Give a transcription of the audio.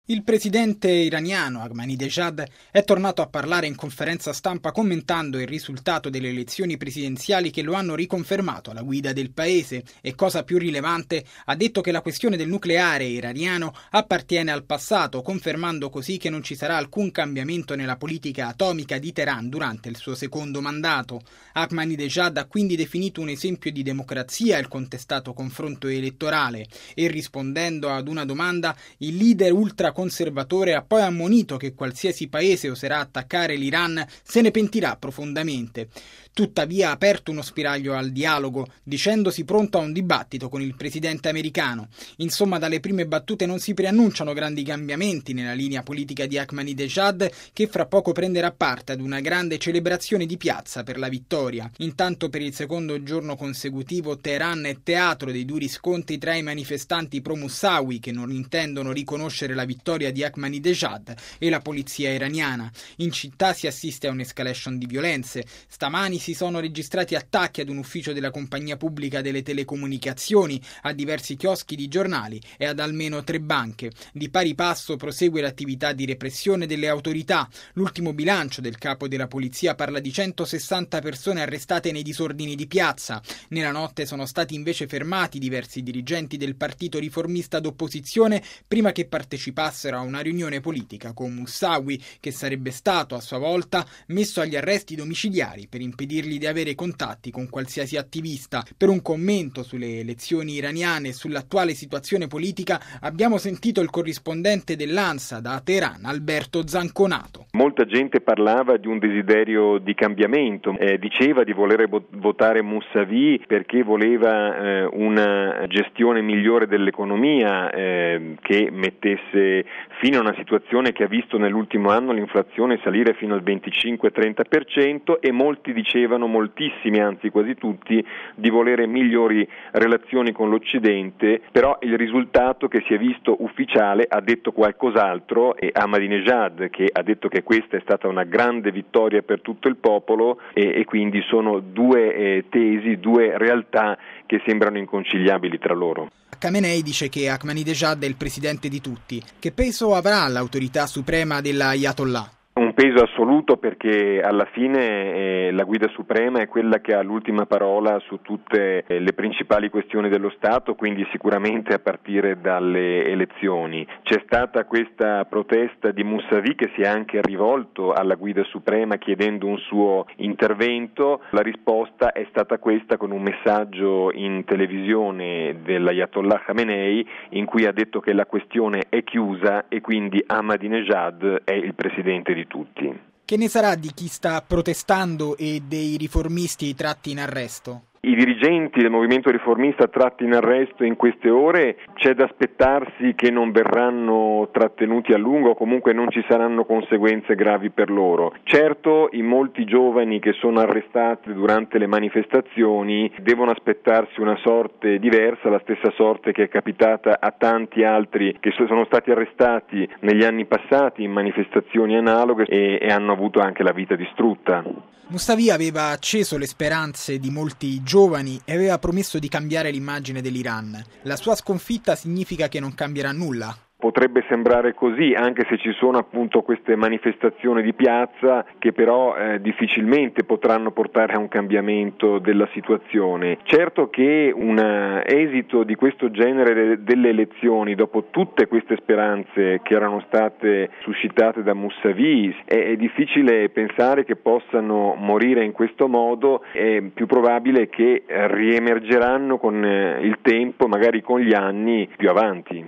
Il presidente iraniano Ahmadinejad è tornato a parlare in conferenza stampa commentando il risultato delle elezioni presidenziali che lo hanno riconfermato alla guida del paese e, cosa più rilevante, ha detto che la questione del nucleare iraniano appartiene al passato, confermando così che non ci sarà alcun cambiamento nella politica atomica di Teheran durante il suo secondo mandato. Ahmadinejad ha quindi definito un esempio di democrazia il contestato confronto elettorale e, rispondendo ad una domanda, il leader ultraconservatore ha poi ammonito che qualsiasi paese oserà attaccare l'Iran se ne pentirà profondamente. Tuttavia ha aperto uno spiraglio al dialogo, dicendosi pronto a un dibattito con il presidente americano. Insomma, dalle prime battute non si preannunciano grandi cambiamenti nella linea politica di Ahmadinejad, che fra poco prenderà parte ad una grande celebrazione di piazza per la vittoria. Intanto, per il secondo giorno consecutivo, Teheran è teatro dei duri scontri tra i manifestanti pro-Moussawi, che non intendono riconoscere la vittoria di Ahmadinejad, e la polizia iraniana. In città si assiste a un'escalation di violenze. Stamani si sono registrati attacchi ad un ufficio della compagnia pubblica delle telecomunicazioni, a diversi chioschi di giornali e ad almeno 3 banche. Di pari passo prosegue l'attività di repressione delle autorità. L'ultimo bilancio del capo della polizia parla di 160 persone arrestate nei disordini di piazza. Nella notte sono stati invece fermati diversi dirigenti del partito riformista d'opposizione prima che partecipassero a una riunione politica con Moussawi, che sarebbe stato a sua volta messo agli arresti domiciliari per impedirgli di avere contatti con qualsiasi attivista. Per un commento sulle elezioni iraniane e sull'attuale situazione politica abbiamo sentito il corrispondente dell'ANSA da Teheran, Alberto Zanconato. Molta gente parlava di un desiderio di cambiamento, diceva di volere votare Moussavi perché voleva una gestione migliore dell'economia, che mettesse fine a una situazione che ha visto nell'ultimo anno l'inflazione salire fino al 25-30%, e molti dicevano, moltissimi anzi quasi tutti, di volere migliori relazioni con l'Occidente. Però il risultato che si è visto ufficiale ha detto qualcos'altro, e Ahmadinejad, che ha detto che questa è stata una grande vittoria per tutto il popolo, e quindi sono due tesi, due realtà che sembrano inconciliabili tra loro. Khamenei dice che Ahmadinejad è il presidente di tutti. Che peso avrà l'autorità suprema dell'Ayatollah? Un peso assoluto, perché alla fine la guida suprema è quella che ha l'ultima parola su tutte le principali questioni dello Stato, quindi sicuramente a partire dalle elezioni. C'è stata questa protesta di Moussavi che si è anche rivolto alla guida suprema chiedendo un suo intervento. La risposta è stata questa, con un messaggio in televisione dell'Ayatollah Khamenei in cui ha detto che la questione è chiusa e quindi Ahmadinejad è il presidente di tutti. Che ne sarà di chi sta protestando e dei riformisti tratti in arresto? I dirigenti del movimento riformista tratti in arresto in queste ore, c'è da aspettarsi che non verranno trattenuti a lungo, o comunque non ci saranno conseguenze gravi per loro. Certo, i molti giovani che sono arrestati durante le manifestazioni devono aspettarsi una sorte diversa, la stessa sorte che è capitata a tanti altri che sono stati arrestati negli anni passati in manifestazioni analoghe e hanno avuto anche la vita distrutta. Moussavi aveva acceso le speranze di molti giovani e aveva promesso di cambiare l'immagine dell'Iran. La sua sconfitta significa che non cambierà nulla? Potrebbe sembrare così, anche se ci sono appunto queste manifestazioni di piazza che però difficilmente potranno portare a un cambiamento della situazione. Certo che un esito di questo genere delle elezioni, dopo tutte queste speranze che erano state suscitate da Moussavi, è difficile pensare che possano morire in questo modo. È più probabile che riemergeranno con il tempo, magari con gli anni più avanti.